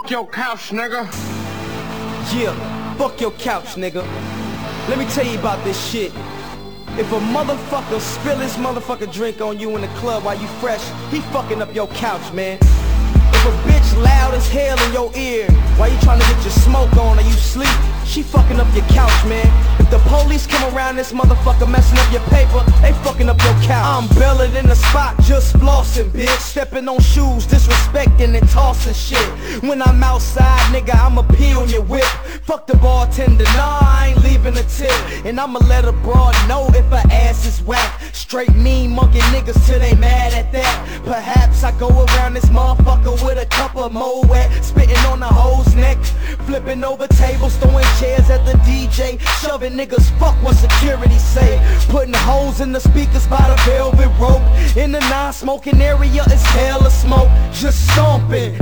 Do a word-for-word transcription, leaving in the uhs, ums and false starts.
your couch, nigga. Yeah, fuck your couch, nigga. Let me tell you about this shit. If a motherfucker spill his motherfucking drink on you in the club while you fresh, he fucking up your couch, man. If a bitch loud as hell in your ear while you trying to get your smoke on or you sleep, she fucking up your couch, man. If the police come around this motherfucker messing up your paper, they fucking up your couch. I'm belling in the spot, just flossing, bitch. Stepping on shoes, disrespecting and tossing shit. When I'm outside, nigga, I'ma pee on your whip. Fuck the bartender, nah, I ain't leaving a tip. And I'ma let a broad know if her ass is whack. Straight mean monkey niggas till they mad at that. Perhaps I go around this motherfucker with a cup of Moet, spitting on the hoe's neck, flipping over tables, throwing chairs at the D J, shoving niggas, fuck what security say. Putting holes in the speakers by the velvet rope. In the non-smoking area it's hella smoke. Just stomping,